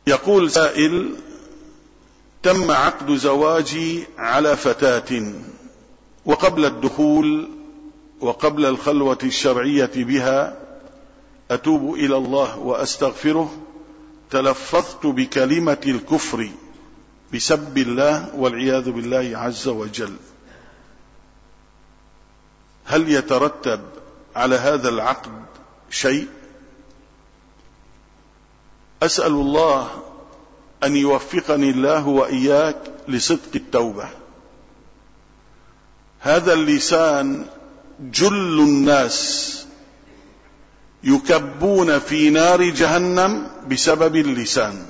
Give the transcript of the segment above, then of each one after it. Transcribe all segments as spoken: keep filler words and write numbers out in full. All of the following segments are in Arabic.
يقول سائل: تم عقد زواجي على فتاة، وقبل الدخول وقبل الخلوة الشرعية بها أتوب إلى الله وأستغفره تلفظت بكلمة الكفر بسب الله والعياذ بالله عز وجل، هل يترتب على هذا العقد شيء؟ أسأل الله أن يوفقني الله وإياك لصدق التوبة. هذا اللسان جل الناس يكبون في نار جهنم بسبب اللسان.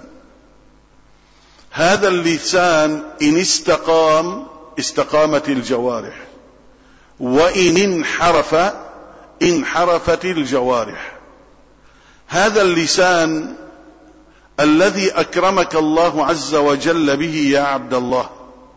هذا اللسان إن استقام استقامت الجوارح، وإن انحرف انحرفت الجوارح. هذا اللسان الذي أكرمك الله عز وجل به يا عبد الله،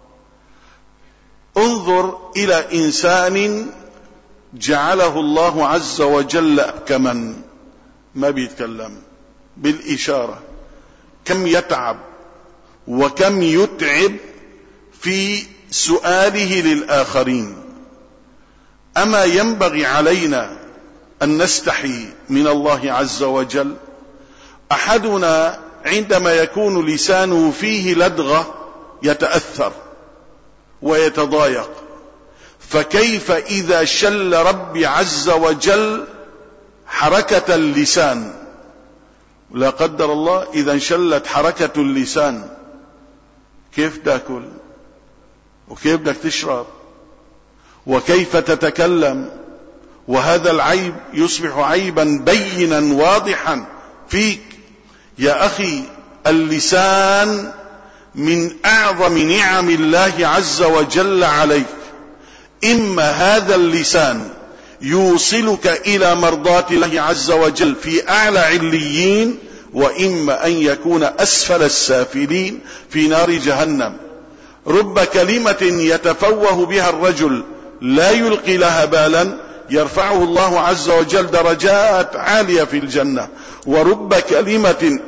انظر إلى إنسان جعله الله عز وجل كمن ما بيتكلم بالإشارة، كم يتعب وكم يتعب في سؤاله للآخرين. أما ينبغي علينا أن نستحي من الله عز وجل؟ أحدنا عندما يكون لسانه فيه لدغة يتأثر ويتضايق، فكيف إذا شل ربي عز وجل حركة اللسان؟ لا قدر الله إذا انشلت حركة اللسان، كيف تأكل وكيف بدك تشرب وكيف تتكلم؟ وهذا العيب يصبح عيبا بينا واضحا فيك يا أخي. اللسان من أعظم نعم الله عز وجل عليك. إما هذا اللسان يوصلك إلى مرضاة الله عز وجل في أعلى عليين، وإما أن يكون أسفل السافلين في نار جهنم. رب كلمة يتفوه بها الرجل لا يلقي لها بالا يرفعه الله عز وجل درجات عالية في الجنة، ورب كلمة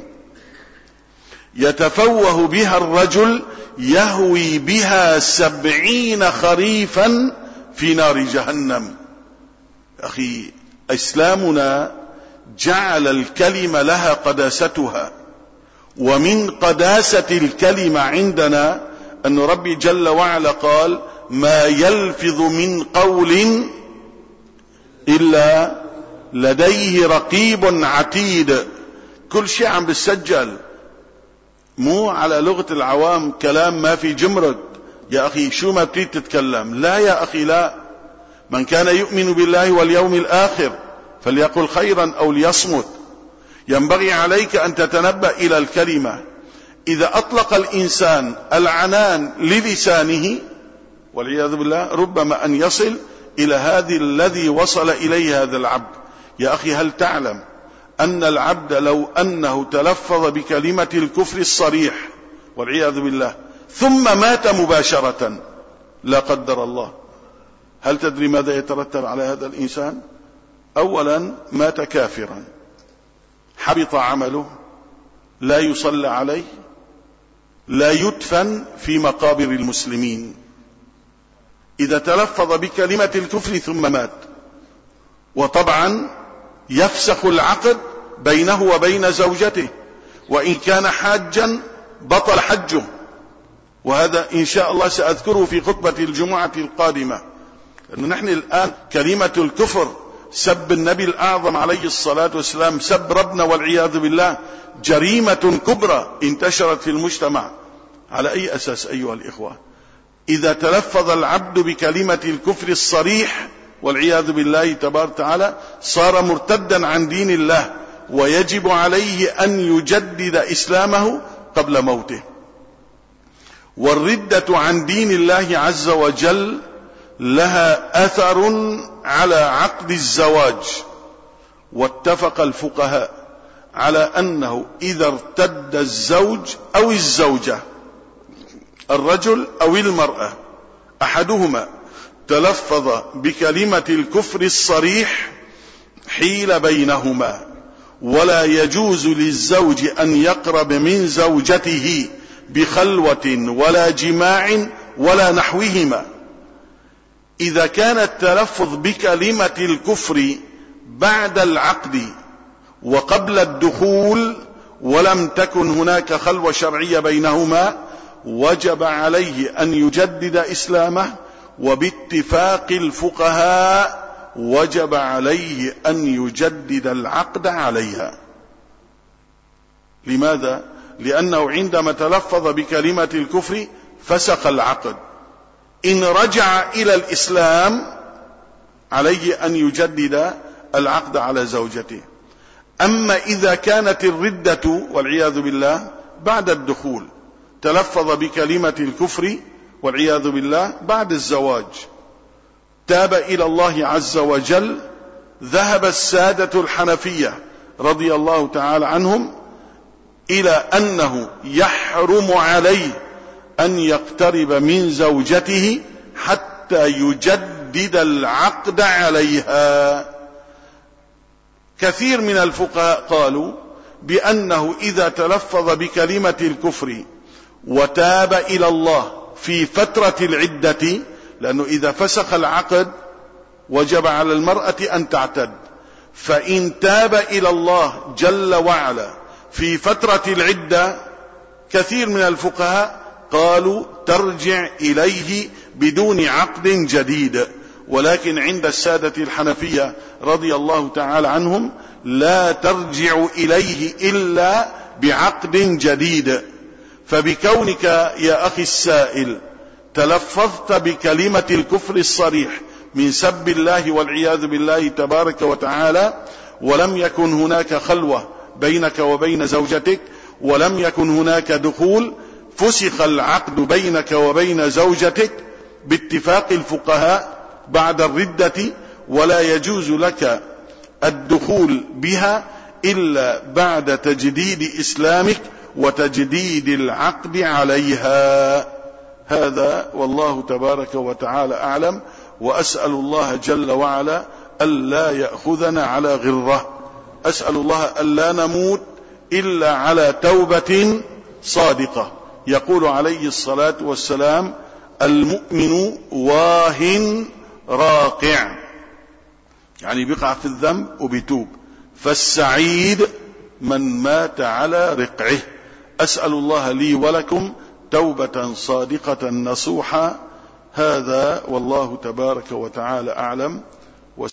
يتفوه بها الرجل يهوي بها سبعين خريفا في نار جهنم. أخي، إسلامنا جعل الكلمة لها قداستها، ومن قداسة الكلمة عندنا أن ربي جل وعلا قال: ما يلفظ من قول إلا لديه رقيب عتيد. كل شيء عم بيسجل، مو على لغة العوام كلام ما في جمرك. يا أخي شو ما بتريد تتكلم؟ لا يا أخي لا. من كان يؤمن بالله واليوم الآخر فليقل خيرا أو ليصمت. ينبغي عليك أن تتنبأ إلى الكلمة. إذا أطلق الإنسان العنان للسانه والعياذ بالله ربما أن يصل إلى هذه الذي وصل إليه هذا العبد. يا أخي هل تعلم أن العبد لو أنه تلفظ بكلمة الكفر الصريح والعياذ بالله ثم مات مباشرة لا قدر الله، هل تدري ماذا يترتب على هذا الإنسان؟ أولا مات كافرا، حبط عمله، لا يصلى عليه، لا يدفن في مقابر المسلمين إذا تلفظ بكلمة الكفر ثم مات. وطبعا يفسخ العقد بينه وبين زوجته، وإن كان حاجا بطل حجه، وهذا إن شاء الله سأذكره في خطبة الجمعة القادمة. لأن نحن الآن كلمة الكفر، سب النبي الأعظم عليه الصلاة والسلام، سب ربنا والعياذ بالله، جريمة كبرى انتشرت في المجتمع. على أي أساس أيها الإخوة؟ إذا تلفظ العبد بكلمة الكفر الصريح والعياذ بالله تبارك وتعالى صار مرتدا عن دين الله، ويجب عليه أن يجدد إسلامه قبل موته. والردة عن دين الله عز وجل لها أثر على عقد الزواج. واتفق الفقهاء على أنه إذا ارتد الزوج أو الزوجة، الرجل أو المرأة، أحدهما تلفظ بكلمة الكفر الصريح حيل بينهما، ولا يجوز للزوج أن يقرب من زوجته بخلوة ولا جماع ولا نحوهما. إذا كان التلفظ بكلمة الكفر بعد العقد وقبل الدخول ولم تكن هناك خلوة شرعية بينهما، وجب عليه أن يجدد إسلامه، وباتفاق الفقهاء وجب عليه أن يجدد العقد عليها. لماذا؟ لأنه عندما تلفظ بكلمة الكفر فسخ العقد. إن رجع إلى الإسلام عليه أن يجدد العقد على زوجته. أما إذا كانت الردة والعياذ بالله بعد الدخول، تلفظ بكلمة الكفر والعياذ بالله بعد الزواج، تاب إلى الله عز وجل، ذهب السادة الحنفية رضي الله تعالى عنهم إلى أنه يحرم عليه أن يقترب من زوجته حتى يجدد العقد عليها. كثير من الفقهاء قالوا بأنه إذا تلفظ بكلمة الكفر وتاب إلى الله في فترة العدة، لأنه إذا فسخ العقد وجب على المرأة أن تعتد، فإن تاب إلى الله جل وعلا في فترة العدة، كثير من الفقهاء قالوا ترجع إليه بدون عقد جديد. ولكن عند السادة الحنفية رضي الله تعالى عنهم لا ترجع إليه إلا بعقد جديد. فبكونك يا أخي السائل تلفظت بكلمة الكفر الصريح من سب الله والعياذ بالله تبارك وتعالى، ولم يكن هناك خلوة بينك وبين زوجتك، ولم يكن هناك دخول، فسخ العقد بينك وبين زوجتك باتفاق الفقهاء بعد الردة، ولا يجوز لك الدخول بها إلا بعد تجديد إسلامك وتجديد العقد عليها. هذا والله تبارك وتعالى أعلم، وأسأل الله جل وعلا ألا يأخذنا على غرة. أسأل الله ألا نموت إلا على توبة صادقة. يقول عليه الصلاة والسلام: المؤمن واهن راقع، يعني بيقع في الذنب وبيتوب، فالسعيد من مات على رقعه. أسأل الله لي ولكم توبة صادقة نصوحا. هذا والله تبارك وتعالى أعلم.